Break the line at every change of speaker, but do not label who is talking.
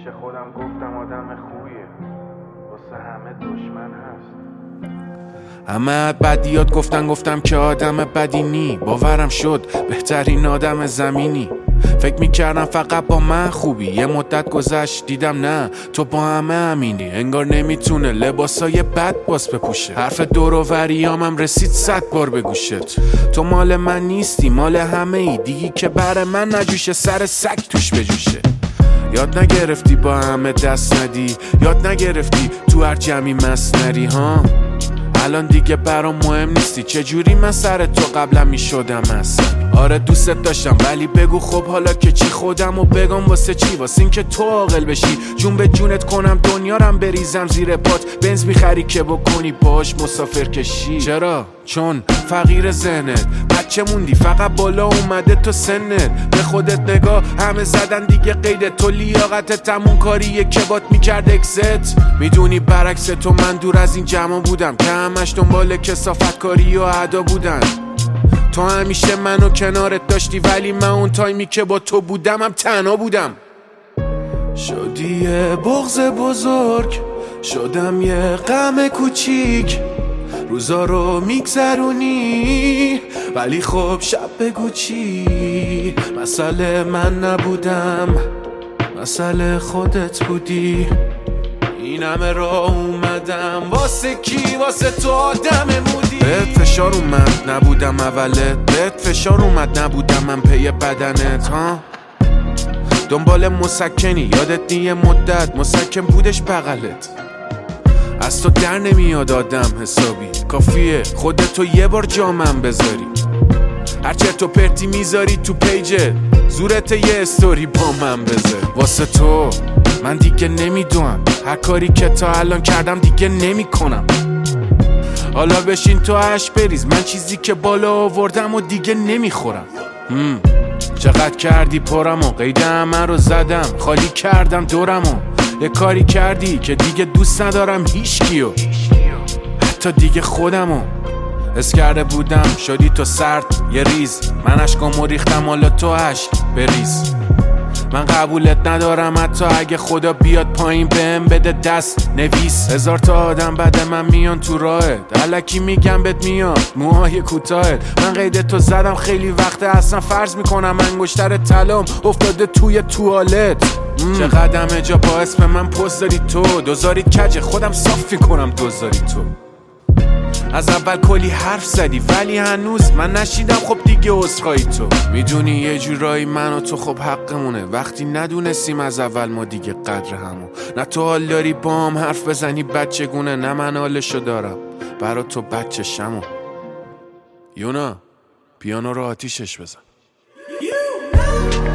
پیش خودم گفتم آدم خوبیه، واسه همه دشمن هست.
همه بدیات گفتم که آدم بدی نی. باورم شد بهترین آدم زمینی. فکر میکردم فقط با من خوبی. یه مدت گذشت دیدم نه، تو با همه همینی. انگار نمیتونه لباسای بد باز بپوشه. حرف دور و وریامم رسید 100 بار به گوشت. تو مال من نیستی، مال همه ای. دیگی که بر من نجوشه، سر سگ توش بجوشه. یاد نگرفتی با همه دست ندی، یاد نگرفتی تو هر جمعی مست نری ها. الان دیگه برام مهم نیستی، چجوری من سر تو قبلا میشدم اصلا. آره دوستت داشتم ولی بگو خب حالا که چی، خودمو بگم واسه چی؟ واسه این که تو عاقل بشی، جون به جونت کنم دنیارم بریزم زیر پات. بنز میخری که بکنی باش مسافر کشی. چرا؟ چون فقیر ذهنت، بچه موندی فقط بالا اومده تو سنت. به خودت نگاه، همه زدن دیگه قیدت. تو لیاقتت همون کاریه که بات میکرد اکست. میدونی برعکس تو من دور از این جمع بودم که همش دنبال کثافت کاری و ادا بودن. تو همیشه منو کنارت داشتی ولی من اون تایمی که با تو بودم هم تنها بودم. شدی یه بغض بزرگ، شدم یه غم کوچیک. روزا رو میگذرونی ولی خب شب بگو چی. مسئله من نبودم، مسئله خودت بودی. این همه راه اومدم واسه کی؟ واسه تو آدم مودی. بهت فشار اومد نبودم اولت، بهت فشار اومد نبودم من پی بدنت ها. دنبال مسکنی یادت یه مدت مسکن بودش بغلت. از تو در نمیاد آدم حسابی، کافیه خودتو یه بار جامم بذاری. هر چرت و پرتی میذاری تو پیجت، زورت یه استوری با من بذاری. واسه تو من دیگه نمیدونم، هر کاری که تا الان کردم دیگه نمی کنم. حالا بشین تو عش بریز، من چیزی که بالا آوردم و دیگه نمیخورم. چقدر کردی پرمو، قید همه رو زدم، خالی کردم دورمو. یه کاری کردی که دیگه دوست ندارم هیچکیو، حتی دیگه خودمو. حس کرده بودم شدی تو سرد یه ریز، من عشقامو ریختم حالا تو عشق بریز. من قبولت ندارم حتی اگه خدا بیاد پایین بهم بده دست نویس. 1000 تا آدم بعد من میان تو راهت، الکی میگم بهت میاد موهای کوتاهت. من قید تو زدم خیلی وقته، اصلا فرض میکنم انگشتر طلام افتاده توی توالت. چقدر همه جا با اسم من پست داری تو، دوزاری کج خودم صاف میکنم دوزاری تو. از اول کلی حرف زدی ولی هنوز من نشیدم خب دیگه عذرخواهی تو. میدونی یه جورایی من و تو خب حقمونه، وقتی ندونستیم از اول ما دیگه قدر همون. نه تو حال داری با هم حرف بزنی بچگونه، نه من حالشو دارم برا تو بچشمو. یونا پیانو رو آتیشش بزن.